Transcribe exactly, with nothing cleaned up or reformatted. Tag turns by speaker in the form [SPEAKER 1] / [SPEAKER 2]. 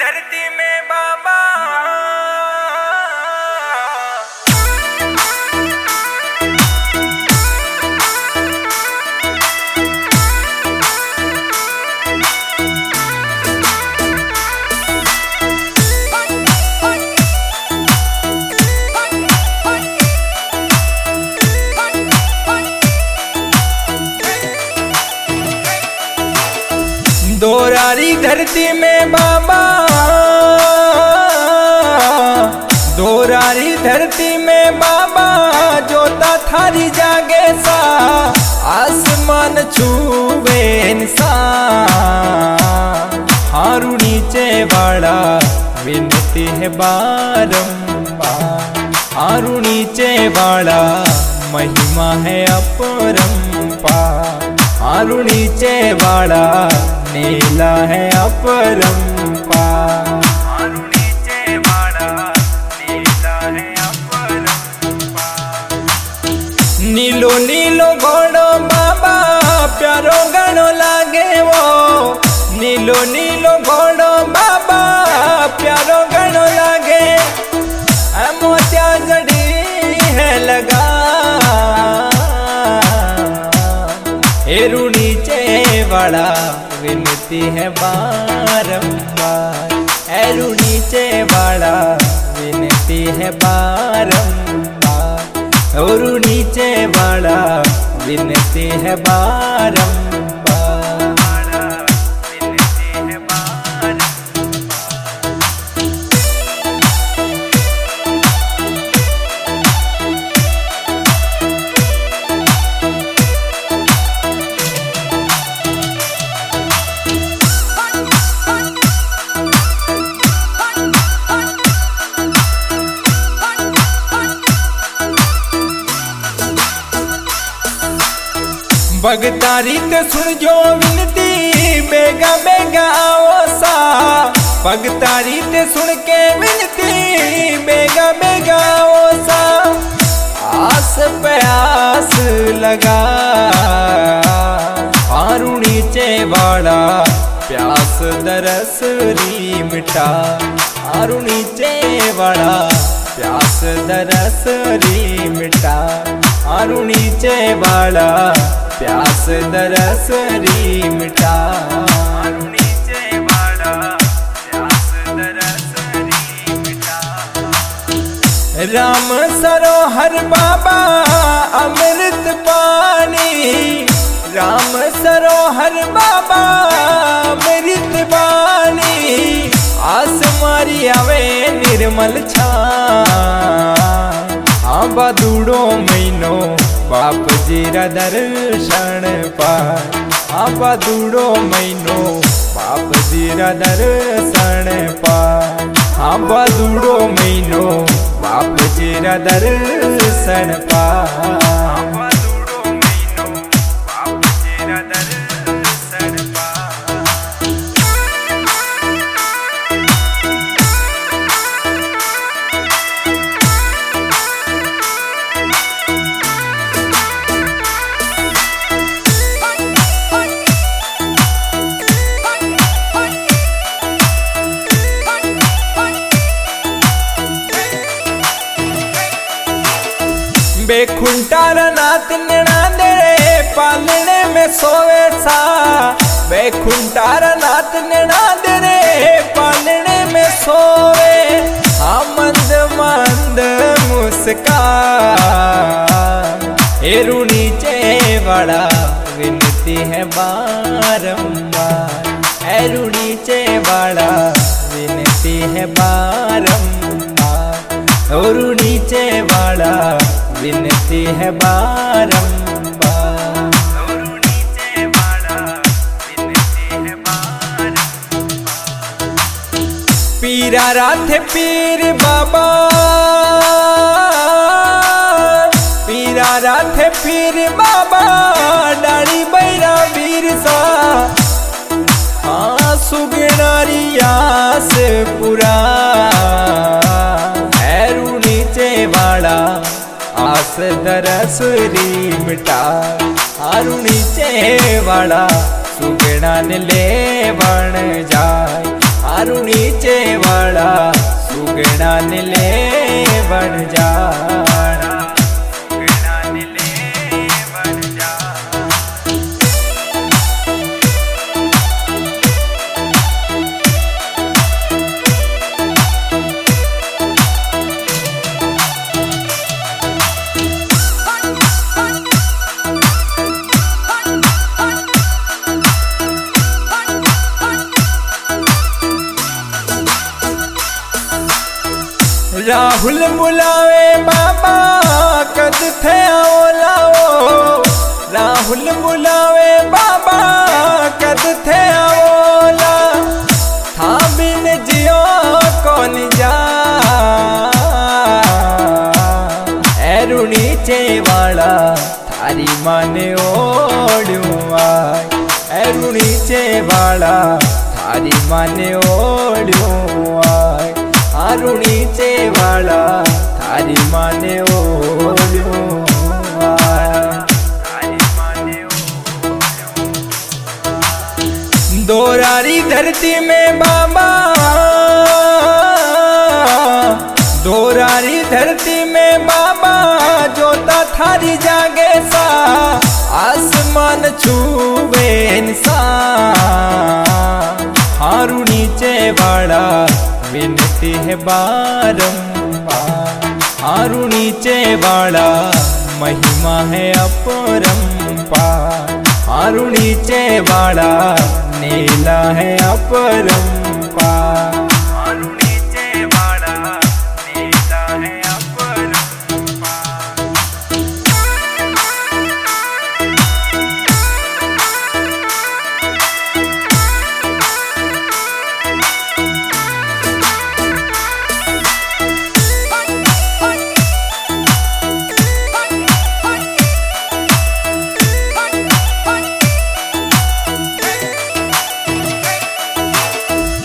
[SPEAKER 1] धरती में बाबा दोरारी धरती में बाबा, दोरारी धरती में बाबा, जोता थारी जागे सा आसमान छूवे इंसान। हारू नीचे वाला विनती है बारंबार, हारू नीचे वाला महिमा है अपरंपार। हारू नीचे वाला नीला है अपरंपार, हारू नीचे वाला नीला है अपरंपार। नीलो नीलो घोड़ो बाबा प्यारो गणो लागे वो, नीलो नीलो घोड़ो बाबा प्यारो गणो लागे। मोतिया जड़ी है लगा हेरू नीचे वाला विनती है बारंबार। हेरू नीचे वाला विनती है बारंबार। हेरू नीचे वाला विनती है बारंबार, विनती है बारंबार। भगतारी ते सुन जो विनती बेगा बेगा आओ सा। भगतारी ते सुन के विनती बेगा बेगा आओ सा। आस पे आस लगा हारू नीचे वाला प्यास दरस री मिटा। हारू नीचे वाला प्यास दरस री मिटा। हारू नीचे वाला प्यास दरस री मिटा। हारू नीचे वाला प्यास दरस री मिटा। राम सरोहर बाबा अमृत पानी, राम सरोहर बाबा अमृत पानी। आस मारी आवे निर्मल छान। आबा दूड़ो महीनो बाप जीरा दर्शन पार। आबा दूड़ो महीनो बाप जीरा दर्शन पार। आबा दूड़ो महीनो बाप जीरा दर्शन पार। आबा दूड़ो महीनो बाप जीरा दर्शन पार। बेखुंटार नाथ नैना दे पालने में सोवे सा। बेखुंटार नाथ नैना दे पालने में सोवे। हाँ मंद मंद मुस्कान। हेरू नीचे वाला विनती है बारंबार। हेरू नीचे वाला विनती है बारंबार। हेरू नीचे वाला विनती है बारंबार। हेरू नीचे वाला विनती है बारंबार। पीरा राथे पीर बाबा, पीरा राथे पीर बाबा डाली बैरा वीर सा। हाँ सुगनारी आस पुरा। हेरू नीचे वाला आस दरस री मिटा। हारू नीचे वाला सुगना ने ले बन जाए। हारू नीचे
[SPEAKER 2] सुगड़ान ले बढ़ जाड़ा,
[SPEAKER 1] सुगड़ान ले बढ़ जा।
[SPEAKER 2] राहुल बुलावे बाबा कद थे आओलाओ, राहुल बुलावे बाबा कद थे आओला, था बिन जियो कौन जा एरुणी चेवाड़ा थारी माने ओढ़ूं आय, एरुणी चेवाड़ा थारी माने ओढ़ूं आय, आरुणी चेवाड़ा थारी माने ओढ़ूं आय,
[SPEAKER 1] थारी माने ओढ़ूं।
[SPEAKER 2] दोरारी धरती में बाबा, दोरारी धरती में बाबा जोता थारी जागे सा, आसमान छूवे इंसान, आरुणी चेवाड़ा विनती है बारंबार, आरुणी चेवाड़ा महिमा है अपरंपार, आरुणी चेवाड़ा नीला है अपरंपार।